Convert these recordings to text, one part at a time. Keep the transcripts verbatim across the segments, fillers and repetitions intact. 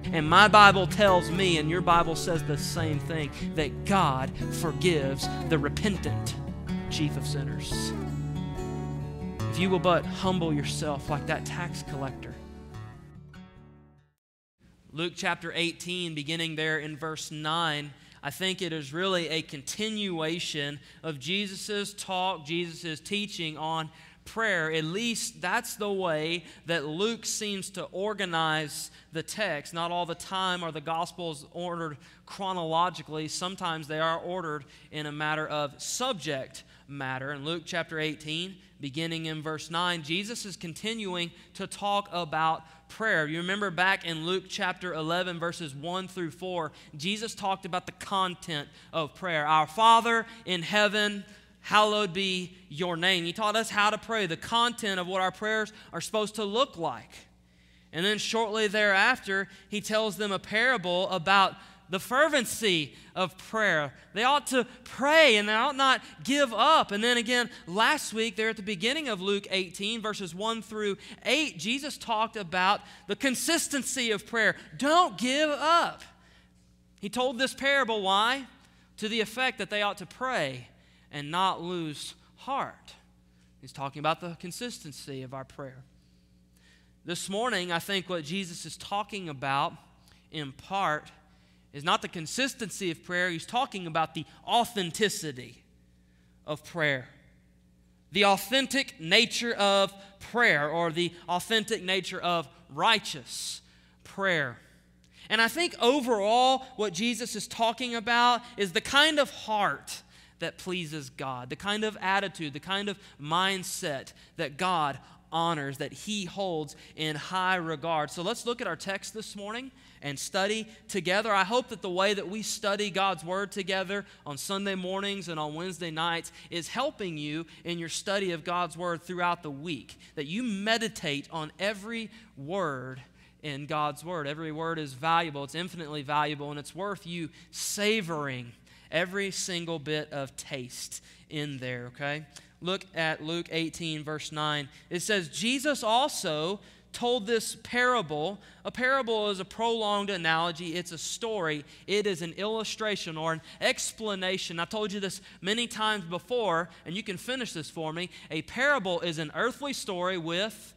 And my Bible tells me, and your Bible says the same thing, that God forgives the repentant, chief of sinners. If you will but humble yourself like that tax collector. Luke chapter eighteen, beginning there in verse nine, I think it is really a continuation of Jesus' talk, Jesus' teaching on prayer. At least that's the way that Luke seems to organize the text. Not all the time are the Gospels ordered chronologically. Sometimes they are ordered in a matter of subject matter. In Luke chapter eighteen, beginning in verse nine, Jesus is continuing to talk about prayer. You remember back in Luke chapter eleven, verses one through four, Jesus talked about the content of prayer. Our Father in heaven, hallowed be your name. He taught us how to pray, the content of what our prayers are supposed to look like. And then shortly thereafter, he tells them a parable about the fervency of prayer. They ought to pray and they ought not give up. And then again, last week, there at the beginning of Luke eighteen, verses one through eight, Jesus talked about the consistency of prayer. Don't give up. He told this parable, why? To the effect that they ought to pray and not lose heart. He's talking about the consistency of our prayer. This morning, I think what Jesus is talking about, in part, is not the consistency of prayer. He's talking about the authenticity of prayer. The authentic nature of prayer, or the authentic nature of righteous prayer. And I think overall what Jesus is talking about is the kind of heart that pleases God, the kind of attitude, the kind of mindset that God honors, that He holds in high regard. So let's look at our text this morning and study together. I hope that the way that we study God's Word together on Sunday mornings and on Wednesday nights is helping you in your study of God's Word throughout the week, that you meditate on every word in God's Word. Every word is valuable. It's infinitely valuable, and it's worth you savoring every single bit of taste in there, okay? Look at Luke eighteen, verse nine. It says, Jesus also told this parable. A parable is a prolonged analogy. It's a story. It is an illustration or an explanation. I told you this many times before, and you can finish this for me. A parable is an earthly story with...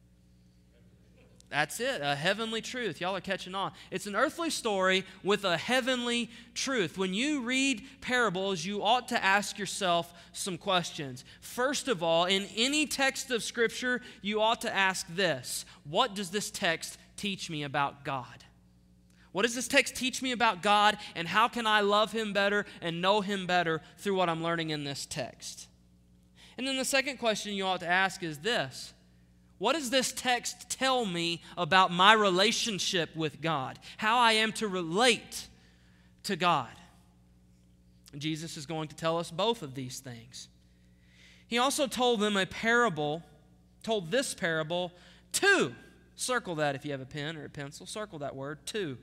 That's it, a heavenly truth. Y'all are catching on. It's an earthly story with a heavenly truth. When you read parables, you ought to ask yourself some questions. First of all, in any text of Scripture, you ought to ask this: what does this text teach me about God? What does this text teach me about God, and how can I love Him better and know Him better through what I'm learning in this text? And then the second question you ought to ask is this: what does this text tell me about my relationship with God? How I am to relate to God? And Jesus is going to tell us both of these things. He also told them a parable, told this parable to, circle that if you have a pen or a pencil, circle that word, to.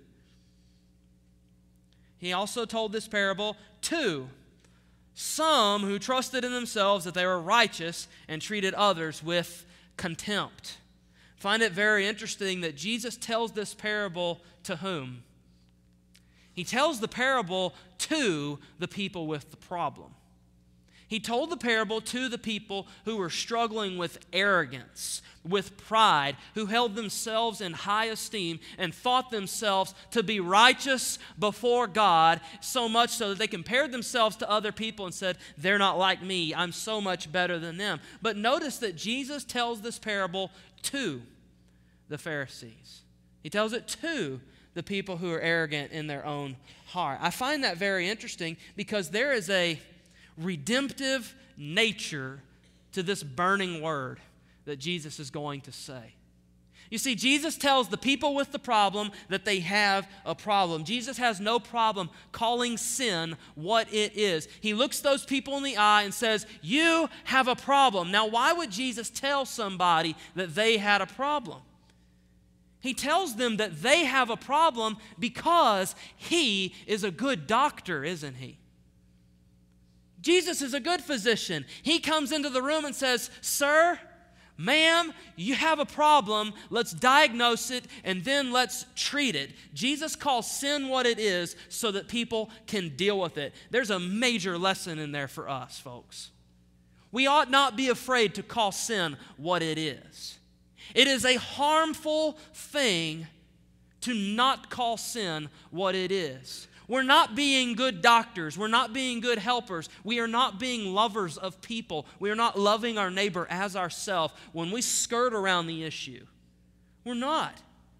He also told this parable to some who trusted in themselves that they were righteous and treated others with contempt. Find it very interesting that Jesus tells this parable to whom? He tells the parable to the people with the problem. He told the parable to the people who were struggling with arrogance, with pride, who held themselves in high esteem and thought themselves to be righteous before God, so much so that they compared themselves to other people and said, they're not like me, I'm so much better than them. But notice that Jesus tells this parable to the Pharisees. He tells it to the people who are arrogant in their own heart. I find that very interesting because there is a redemptive nature to this burning word that Jesus is going to say. You see, Jesus tells the people with the problem that they have a problem. Jesus has no problem calling sin what it is. He looks those people in the eye and says, you have a problem. Now, why would Jesus tell somebody that they had a problem? He tells them that they have a problem because He is a good doctor, isn't He? Jesus is a good physician. He comes into the room and says, sir, Ma'am, you have a problem. Let's diagnose it and then let's treat it. Jesus calls sin what it is so that people can deal with it. There's a major lesson in there for us, folks. We ought not be afraid to call sin what it is. It is a harmful thing to not call sin what it is. We're not being good doctors. We're not being good helpers. We are not being lovers of people. We are not loving our neighbor as ourselves when we skirt around the issue. We're not.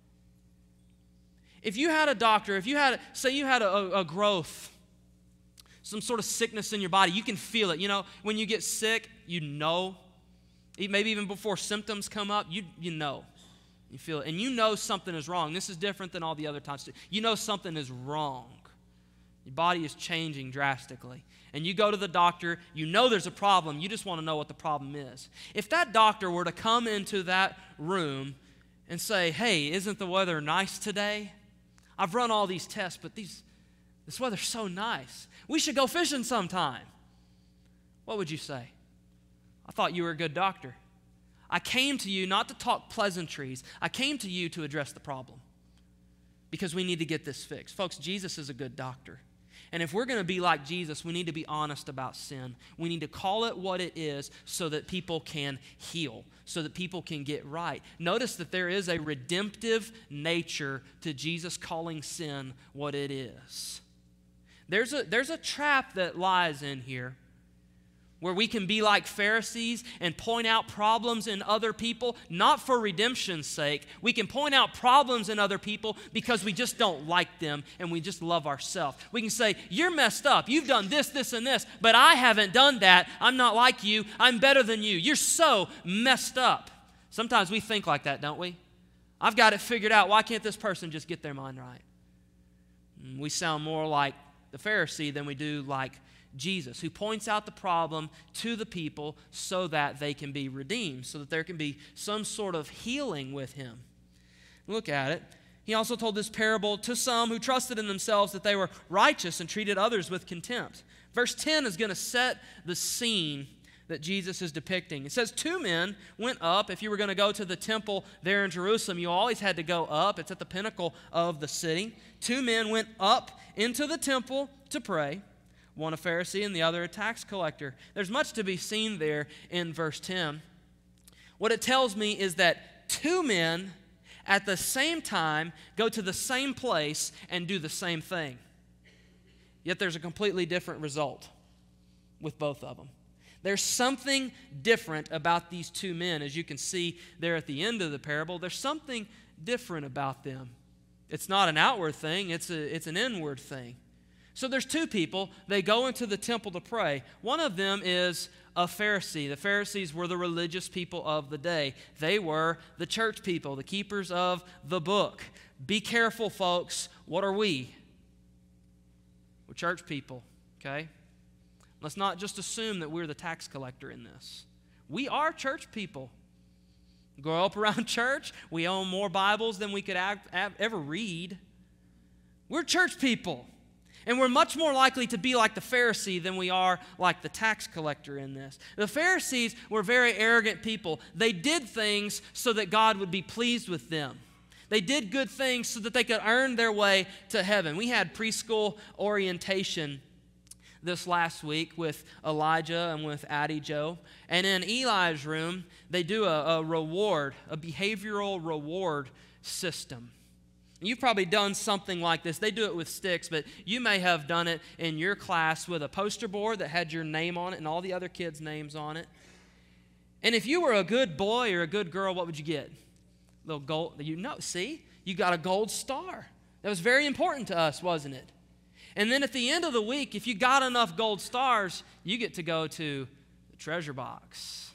If you had a doctor, if you had, say you had a, a growth, some sort of sickness in your body, you can feel it. You know, when you get sick, you know. Maybe even before symptoms come up, you, you know. You feel it. And you know something is wrong. This is different than all the other times. You know something is wrong. Your body is changing drastically. And you go to the doctor, you know there's a problem, you just want to know what the problem is. If that doctor were to come into that room and say, hey, isn't the weather nice today? I've run all these tests, but these, this weather's so nice. We should go fishing sometime. What would you say? I thought you were a good doctor. I came to you not to talk pleasantries. I came to you to address the problem because we need to get this fixed. Folks, Jesus is a good doctor. And if we're going to be like Jesus, we need to be honest about sin. We need to call it what it is so that people can heal, so that people can get right. Notice that there is a redemptive nature to Jesus calling sin what it is. There's a, there's a trap that lies in here where we can be like Pharisees and point out problems in other people, not for redemption's sake. We can point out problems in other people because we just don't like them and we just love ourselves. We can say, you're messed up. You've done this, this, and this, but I haven't done that. I'm not like you. I'm better than you. You're so messed up. Sometimes we think like that, don't we? I've got it figured out. Why can't this person just get their mind right? We sound more like the Pharisee than we do like Jesus, who points out the problem to the people so that they can be redeemed, so that there can be some sort of healing with him. Look at it. He also told this parable to some who trusted in themselves that they were righteous and treated others with contempt. Verse ten is going to set the scene that Jesus is depicting. It says, two men went up. If you were going to go to the temple there in Jerusalem, you always had to go up. It's at the pinnacle of the city. Two men went up into the temple to pray. One a Pharisee and the other a tax collector. There's much to be seen there in verse ten. What it tells me is that two men at the same time go to the same place and do the same thing. Yet there's a completely different result with both of them. There's something different about these two men, as you can see there at the end of the parable. There's something different about them. It's not an outward thing, it's a, it's an inward thing. So there's two people. They go into the temple to pray. One of them is a Pharisee. The Pharisees were the religious people of the day. They were the church people, the keepers of the book. Be careful, folks. What are we? We're church people, okay? Let's not just assume that we're the tax collector in this. We are church people. Grow up around church. We own more Bibles than we could ever read. We're church people. And we're much more likely to be like the Pharisee than we are like the tax collector in this. The Pharisees were very arrogant people. They did things so that God would be pleased with them. They did good things so that they could earn their way to heaven. We had preschool orientation this last week with Elijah and with Addie Joe. And in Eli's room, they do a, a reward, a behavioral reward system. You've probably done something like this. They do it with sticks, but you may have done it in your class with a poster board that had your name on it and all the other kids' names on it. And if you were a good boy or a good girl, what would you get? A little gold. You know, see? You got a gold star. That was very important to us, wasn't it? And then at the end of the week, if you got enough gold stars, you get to go to the treasure box.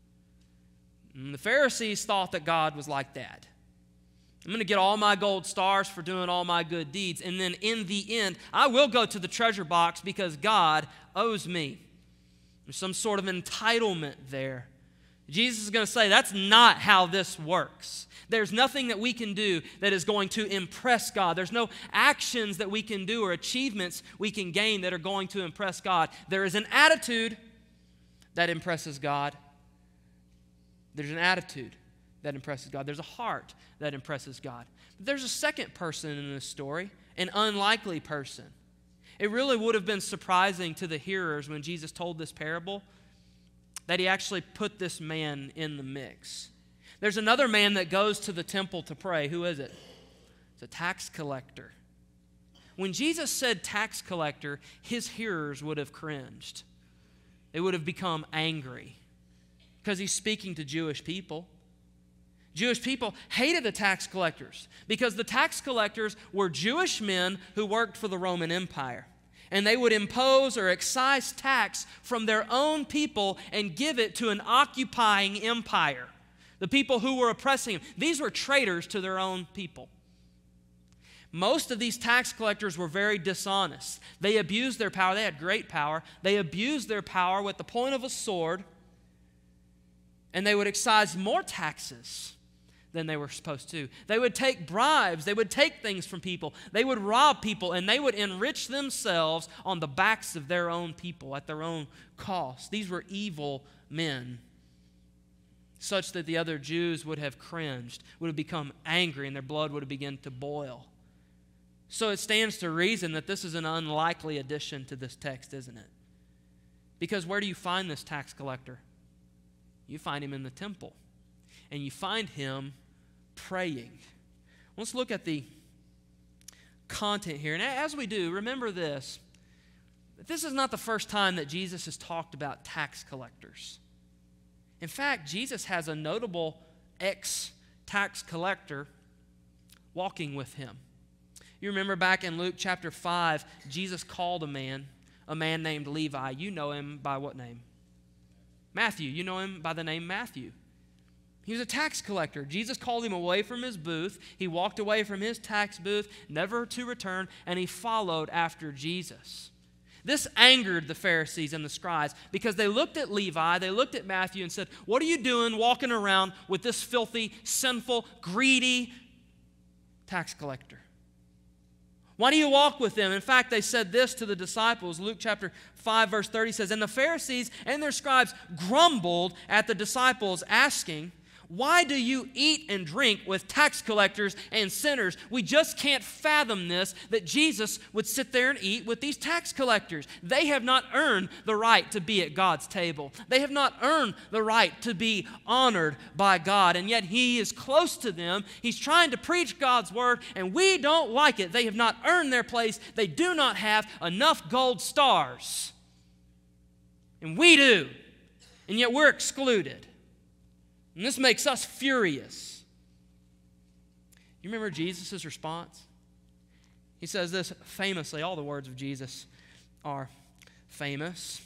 And the Pharisees thought that God was like that. I'm going to get all my gold stars for doing all my good deeds. And then in the end, I will go to the treasure box because God owes me. There's some sort of entitlement there. Jesus is going to say that's not how this works. There's nothing that we can do that is going to impress God. There's no actions that we can do or achievements we can gain that are going to impress God. There is an attitude that impresses God. There's an attitude that impresses God. There's a heart that impresses God. But there's a second person in this story, an unlikely person. It really would have been surprising to the hearers when Jesus told this parable that he actually put this man in the mix. There's another man that goes to the temple to pray. Who is it? It's a tax collector. When Jesus said tax collector, his hearers would have cringed. They would have become angry because he's speaking to Jewish people. Jewish people hated the tax collectors because the tax collectors were Jewish men who worked for the Roman Empire. And they would impose or excise tax from their own people and give it to an occupying empire, the people who were oppressing them. These were traitors to their own people. Most of these tax collectors were very dishonest. They abused their power. They had great power. They abused their power with the point of a sword, and they would excise more taxes than they were supposed to. They would take bribes. They would take things from people. They would rob people, and they would enrich themselves on the backs of their own people at their own cost. These were evil men, such that the other Jews would have cringed, would have become angry, and their blood would have begun to boil. So it stands to reason that this is an unlikely addition to this text, isn't it? Because where do you find this tax collector? You find him in the temple, and you find him praying. Let's look at the content here. And as we do, remember this. This is not the first time that Jesus has talked about tax collectors. In fact, Jesus has a notable ex-tax collector walking with him. You remember back in Luke chapter five, Jesus called a man, a man named Levi. You know him by what name? Matthew. You know him by the name Matthew. He was a tax collector. Jesus called him away from his booth. He walked away from his tax booth, never to return, and he followed after Jesus. This angered the Pharisees and the scribes because they looked at Levi, they looked at Matthew and said, "What are you doing walking around with this filthy, sinful, greedy tax collector? Why do you walk with them?" In fact, they said this to the disciples. Luke chapter five, verse thirty says, "And the Pharisees and their scribes grumbled at the disciples, asking, 'Why do you eat and drink with tax collectors and sinners?'" We just can't fathom this, that Jesus would sit there and eat with these tax collectors. They have not earned the right to be at God's table. They have not earned the right to be honored by God, and yet he is close to them. He's trying to preach God's word, and we don't like it. They have not earned their place. They do not have enough gold stars. And we do, and yet we're excluded. And this makes us furious. You remember Jesus' response? He says this famously. All the words of Jesus are famous.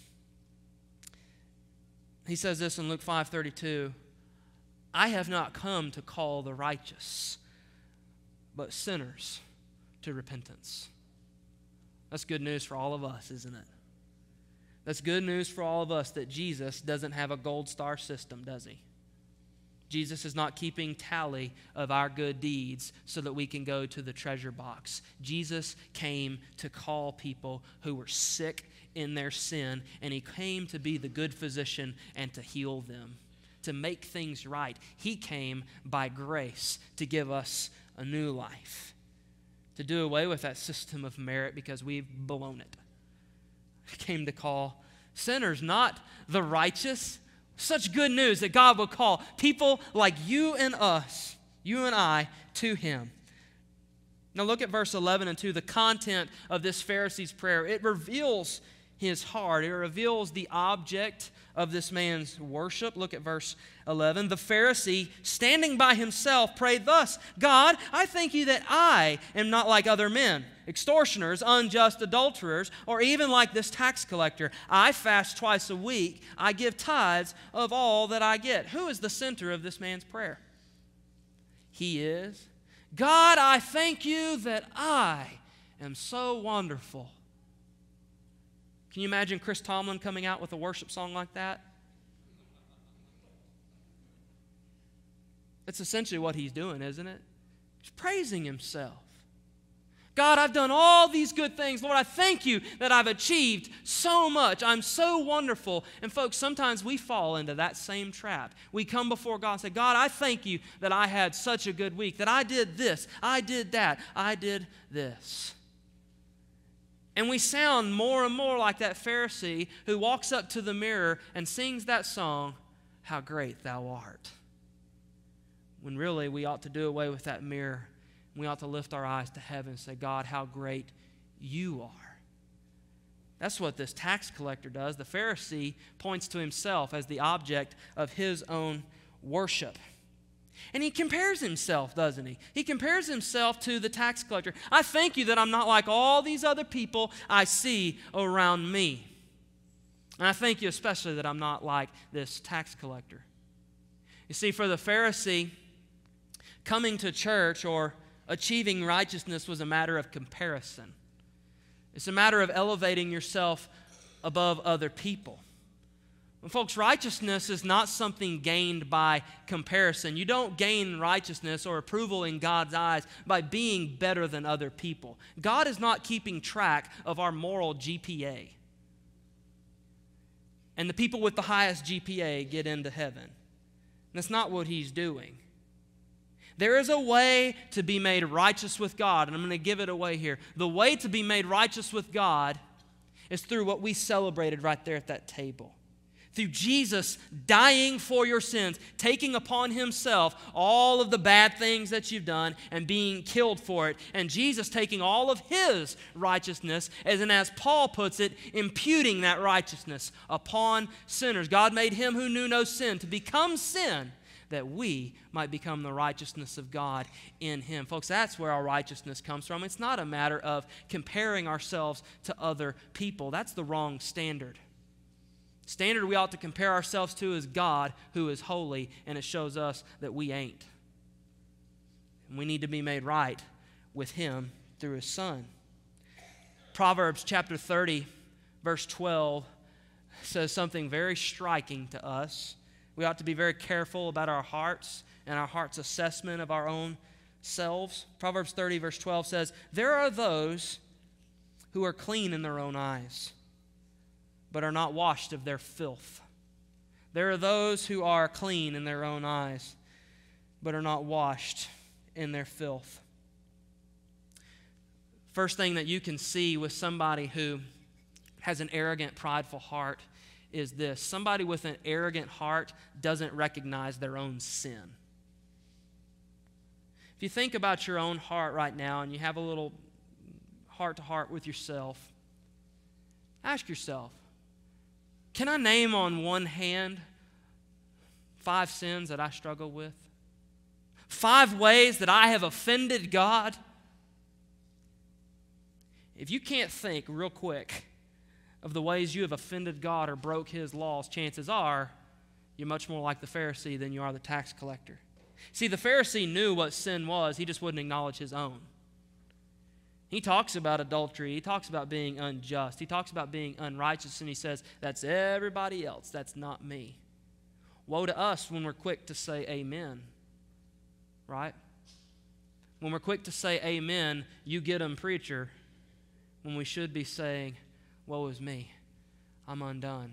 He says this in Luke five thirty-two, "I have not come to call the righteous, but sinners to repentance." That's good news for all of us, isn't it? That's good news for all of us that Jesus doesn't have a gold star system, does he? Jesus is not keeping tally of our good deeds so that we can go to the treasure box. Jesus came to call people who were sick in their sin, and he came to be the good physician and to heal them, to make things right. He came by grace to give us a new life, to do away with that system of merit because we've blown it. He came to call sinners, not the righteous. Such good news that God will call people like you and us, you and I, to him. Now look at verse eleven and two, the content of this Pharisee's prayer. It reveals his heart. It reveals the object of this man's worship. Look at verse eleven. The Pharisee, standing by himself, prayed thus, "God, I thank you that I am not like other men, extortioners, unjust adulterers, or even like this tax collector. I fast twice a week. I give tithes of all that I get." Who is the center of this man's prayer? He is. God, I thank you that I am so wonderful. Can you imagine Chris Tomlin coming out with a worship song like that? That's essentially what he's doing, isn't it? He's praising himself. God, I've done all these good things. Lord, I thank you that I've achieved so much. I'm so wonderful. And folks, sometimes we fall into that same trap. We come before God and say, God, I thank you that I had such a good week, that I did this, I did that, I did this. And we sound more and more like that Pharisee who walks up to the mirror and sings that song, How Great Thou Art. When really we ought to do away with that mirror. We ought to lift our eyes to heaven and say, God, how great you are. That's what this tax collector does. The Pharisee points to himself as the object of his own worship. And he compares himself, doesn't he? He compares himself to the tax collector. I thank you that I'm not like all these other people I see around me. And I thank you especially that I'm not like this tax collector. You see, for the Pharisee, coming to church or achieving righteousness was a matter of comparison. It's a matter of elevating yourself above other people. Well, folks, righteousness is not something gained by comparison. You don't gain righteousness or approval in God's eyes by being better than other people. God is not keeping track of our moral G P A. And the people with the highest G P A get into heaven. That's not what He's doing. There is a way to be made righteous with God, and I'm going to give it away here. The way to be made righteous with God is through what we celebrated right there at that table. Through Jesus dying for your sins, taking upon Himself all of the bad things that you've done and being killed for it. And Jesus taking all of His righteousness, as and as Paul puts it, imputing that righteousness upon sinners. God made Him who knew no sin to become sin, that we might become the righteousness of God in Him. Folks, that's where our righteousness comes from. It's not a matter of comparing ourselves to other people. That's the wrong standard. Standard we ought to compare ourselves to is God, who is holy, and it shows us that we ain't. And we need to be made right with Him through His Son. Proverbs chapter thirty, verse twelve, says something very striking to us. We ought to be very careful about our hearts and our heart's assessment of our own selves. Proverbs thirty, verse twelve says, there are those who are clean in their own eyes, but are not washed of their filth. There are those who are clean in their own eyes, but are not washed in their filth. First thing that you can see with somebody who has an arrogant, prideful heart is this. Somebody with an arrogant heart doesn't recognize their own sin. If you think about your own heart right now and you have a little heart-to-heart with yourself, ask yourself, can I name on one hand five sins that I struggle with? Five ways that I have offended God? If you can't think real quick of the ways you have offended God or broke His laws, chances are you're much more like the Pharisee than you are the tax collector. See, the Pharisee knew what sin was. He just wouldn't acknowledge his own. He talks about adultery. He talks about being unjust. He talks about being unrighteous, and he says, that's everybody else. That's not me. Woe to us when we're quick to say amen, right? When we're quick to say amen, you get 'em, preacher, when we should be saying, woe is me, I'm undone.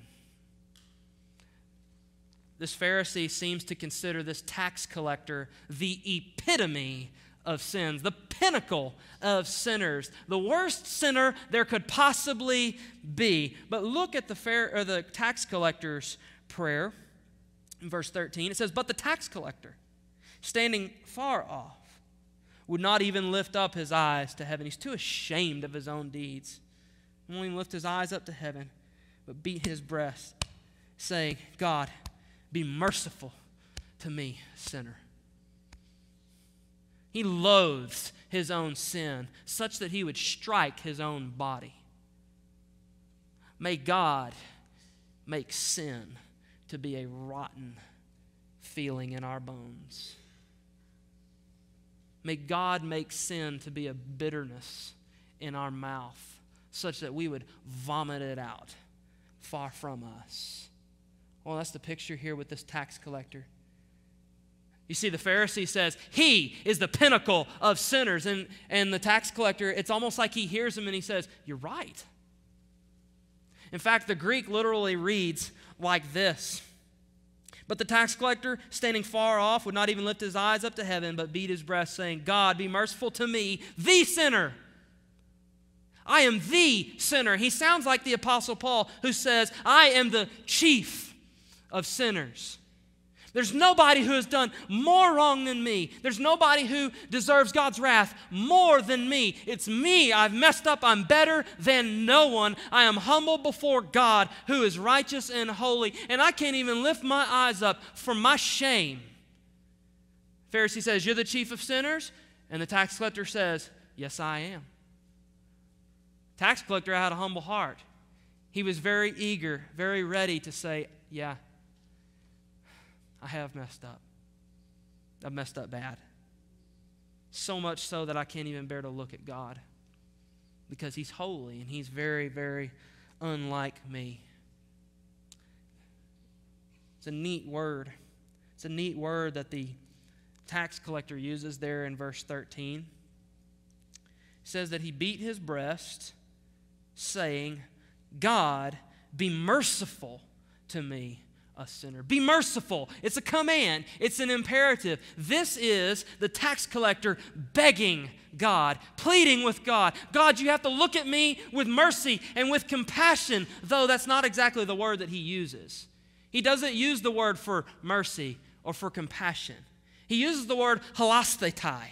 This Pharisee seems to consider this tax collector the epitome of sins, the pinnacle of sinners, the worst sinner there could possibly be. But look at the, fair, or the tax collector's prayer in verse thirteen. It says, but the tax collector, standing far off, would not even lift up his eyes to heaven. He's too ashamed of his own deeds. He won't even lift his eyes up to heaven, but beat his breast, saying, God, be merciful to me, sinner. He loathes his own sin, such that he would strike his own body. May God make sin to be a rotten feeling in our bones. May God make sin to be a bitterness in our mouth, such that we would vomit it out far from us. Well, that's the picture here with this tax collector. You see, the Pharisee says, he is the pinnacle of sinners. And, and the tax collector, it's almost like he hears him and he says, you're right. In fact, the Greek literally reads like this. But the tax collector, standing far off, would not even lift his eyes up to heaven, but beat his breast, saying, God, be merciful to me, the sinner. I am the sinner. He sounds like the Apostle Paul, who says, I am the chief of sinners. There's nobody who has done more wrong than me. There's nobody who deserves God's wrath more than me. It's me. I've messed up. I'm better than no one. I am humble before God, who is righteous and holy, and I can't even lift my eyes up for my shame. Pharisee says, you're the chief of sinners? And the tax collector says, yes, I am. Tax collector had a humble heart. He was very eager, very ready to say, yeah, I have messed up. I've messed up bad. So much so that I can't even bear to look at God, because He's holy and He's very, very unlike me. It's a neat word. It's a neat word that the tax collector uses there in verse thirteen. It says that he beat his breast, saying, God, be merciful to me, a sinner. Be merciful. It's a command. It's an imperative. This is the tax collector begging God, pleading with God. God, you have to look at me with mercy and with compassion, though that's not exactly the word that he uses. He doesn't use the word for mercy or for compassion. He uses the word hilasthetai.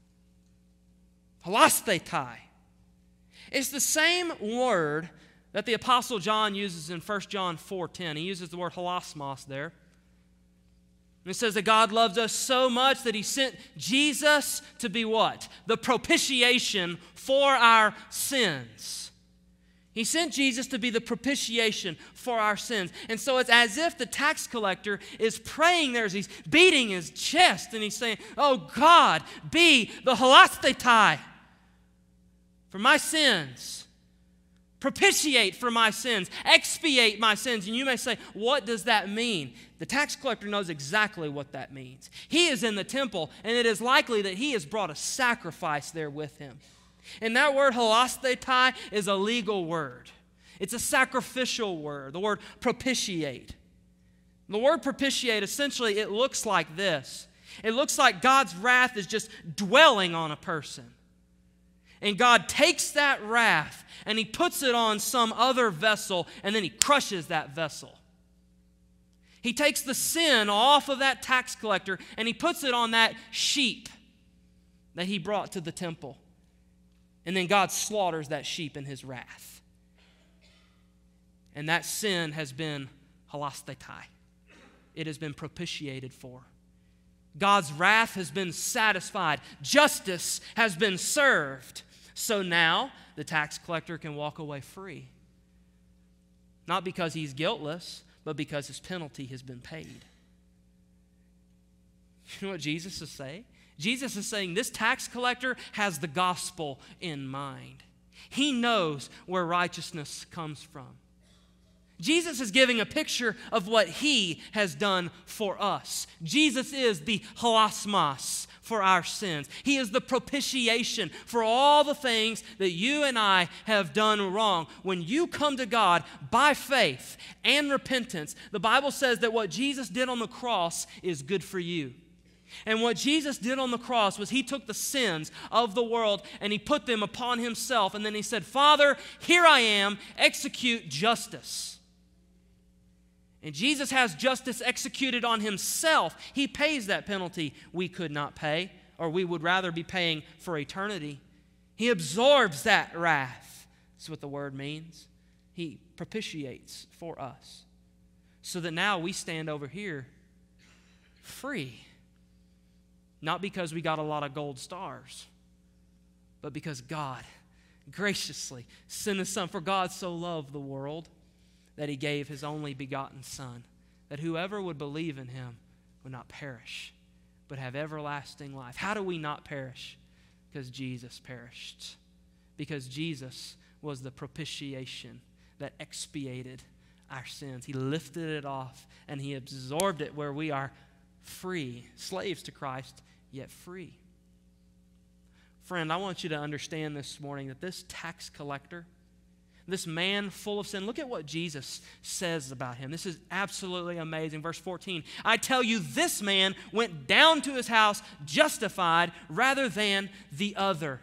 Hilasthetai. It's the same word that the Apostle John uses in First John four ten. He uses the word hilasmos there. And it says that God loves us so much that He sent Jesus to be what? The propitiation for our sins. He sent Jesus to be the propitiation for our sins. And so it's as if the tax collector is praying there as he's beating his chest and he's saying, oh God, be the hilasthetai for my sins. Propitiate for my sins. Expiate my sins. And you may say, what does that mean? The tax collector knows exactly what that means. He is in the temple, and it is likely that he has brought a sacrifice there with him. And that word hilasthetai is a legal word. It's a sacrificial word, the word propitiate. The word propitiate, essentially, it looks like this. It looks like God's wrath is just dwelling on a person. And God takes that wrath and He puts it on some other vessel, and then He crushes that vessel. He takes the sin off of that tax collector and He puts it on that sheep that he brought to the temple. And then God slaughters that sheep in His wrath. And that sin has been hilasthetai. It has been propitiated for. God's wrath has been satisfied. Justice has been served. So now the tax collector can walk away free. Not because he's guiltless, but because his penalty has been paid. You know what Jesus is saying? Jesus is saying this tax collector has the gospel in mind. He knows where righteousness comes from. Jesus is giving a picture of what He has done for us. Jesus is the hilasmos for our sins. He is the propitiation for all the things that you and I have done wrong. When you come to God by faith and repentance, the Bible says that what Jesus did on the cross is good for you. And what Jesus did on the cross was He took the sins of the world and He put them upon Himself. And then He said, Father, here I am, execute justice. And Jesus has justice executed on Himself. He pays that penalty we could not pay, or we would rather be paying for eternity. He absorbs that wrath. That's what the word means. He propitiates for us. So that now we stand over here free. Not because we got a lot of gold stars, but because God graciously sent His Son. For God so loved the world that He gave His only begotten Son, that whoever would believe in Him would not perish, but have everlasting life. How do we not perish? Because Jesus perished. Because Jesus was the propitiation that expiated our sins. He lifted it off and He absorbed it where we are free. Slaves to Christ, yet free. Friend, I want you to understand this morning that this tax collector, this man full of sin, look at what Jesus says about him. This is absolutely amazing. Verse fourteen, I tell you, this man went down to his house justified rather than the other.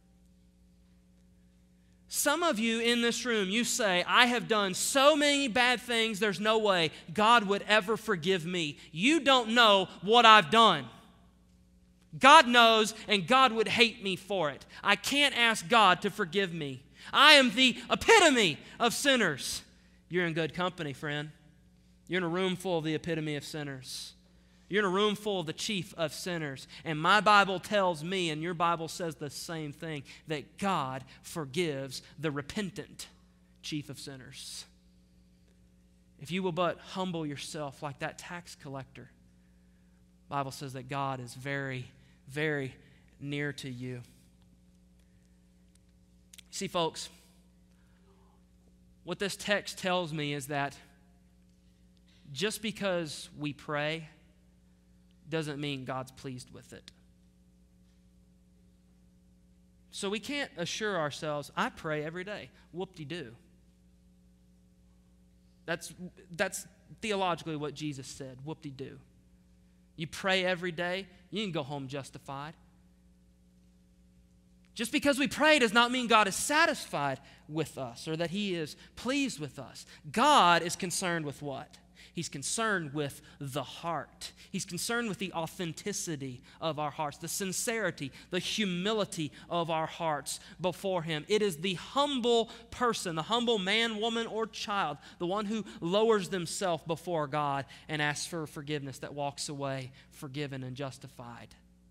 Some of you in this room, you say, I have done so many bad things, there's no way God would ever forgive me. You don't know what I've done. God knows, and God would hate me for it. I can't ask God to forgive me. I am the epitome of sinners. You're in good company, friend. You're in a room full of the epitome of sinners. You're in a room full of the chief of sinners. And my Bible tells me, and your Bible says the same thing, that God forgives the repentant chief of sinners. If you will but humble yourself like that tax collector, the Bible says that God is very, very near to you. See, folks, what this text tells me is that just because we pray doesn't mean God's pleased with it. So we can't assure ourselves, I pray every day. Whoop-de-doo. That's, that's theologically what Jesus said, whoop-de-doo. You pray every day, you can go home justified. Just because we pray does not mean God is satisfied with us or that He is pleased with us. God is concerned with what? He's concerned with the heart. He's concerned with the authenticity of our hearts, the sincerity, the humility of our hearts before Him. It is the humble person, the humble man, woman, or child, the one who lowers themselves before God and asks for forgiveness, that walks away forgiven and justified.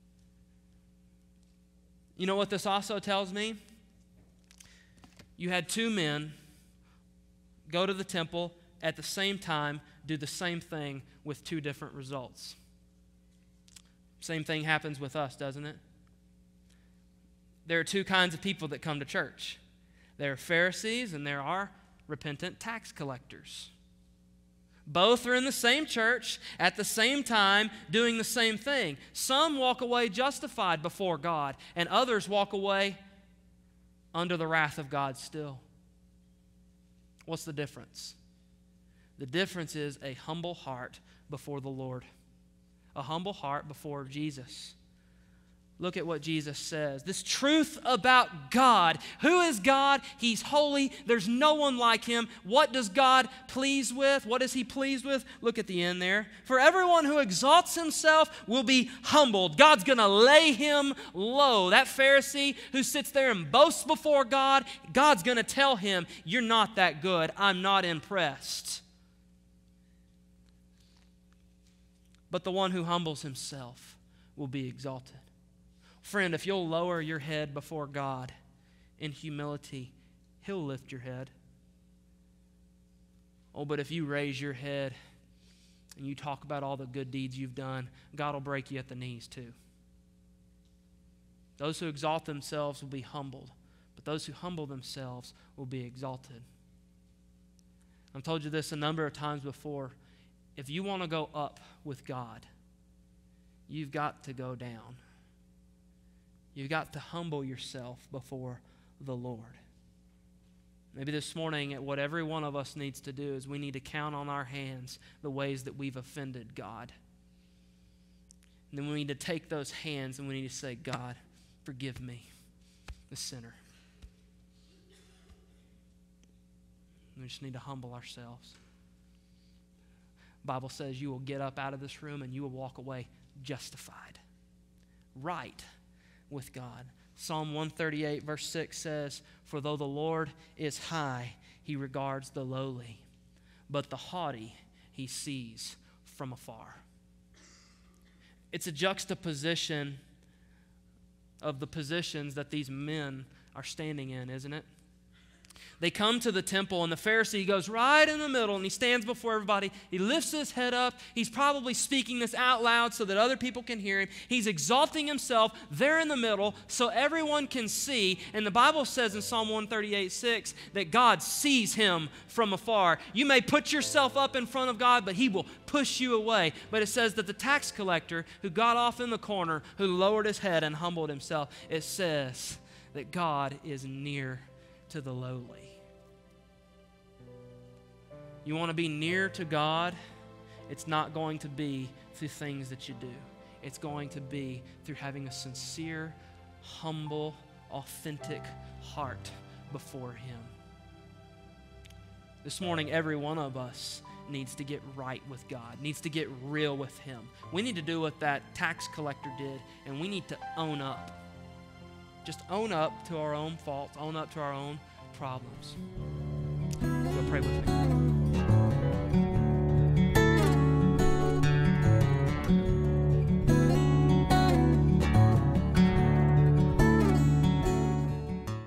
You know what this also tells me? You had two men go to the temple at the same time, do the same thing with two different results. Same thing happens with us, doesn't it? There are two kinds of people that come to church. There are Pharisees and there are repentant tax collectors. Both are in the same church at the same time doing the same thing. Some walk away justified before God, and others walk away under the wrath of God still. What's the difference? The difference is a humble heart before the Lord. A humble heart before Jesus. Look at what Jesus says. This truth about God. Who is God? He's holy. There's no one like Him. What does God please with? What is He pleased with? Look at the end there. For everyone who exalts himself will be humbled. God's going to lay him low. That Pharisee who sits there and boasts before God, God's going to tell him, you're not that good. I'm not impressed. But the one who humbles himself will be exalted. Friend, if you'll lower your head before God in humility, He'll lift your head. Oh, but if you raise your head and you talk about all the good deeds you've done, God will break you at the knees too. Those who exalt themselves will be humbled, but those who humble themselves will be exalted. I've told you this a number of times before. If you want to go up with God, you've got to go down. You've got to humble yourself before the Lord. Maybe this morning, what every one of us needs to do is we need to count on our hands the ways that we've offended God. And then we need to take those hands and we need to say, God, forgive me, the sinner. We just need to humble ourselves. The Bible says you will get up out of this room and you will walk away justified, right with God. Psalm one thirty-eight verse six says, for though the Lord is high, He regards the lowly, but the haughty He sees from afar. It's a juxtaposition of the positions that these men are standing in, isn't it? They come to the temple, and the Pharisee goes right in the middle, and he stands before everybody. He lifts his head up. He's probably speaking this out loud so that other people can hear him. He's exalting himself there in the middle so everyone can see. And the Bible says in Psalm one thirty-eight six that God sees him from afar. You may put yourself up in front of God, but he will push you away. But it says that the tax collector who got off in the corner, who lowered his head and humbled himself, it says that God is near to the lowly. You want to be near to God? It's not going to be through things that you do. It's going to be through having a sincere, humble, authentic heart before Him. This morning, every one of us needs to get right with God, needs to get real with Him. We need to do what that tax collector did, and we need to own up. Just own up to our own faults, own up to our own problems. Go pray with me.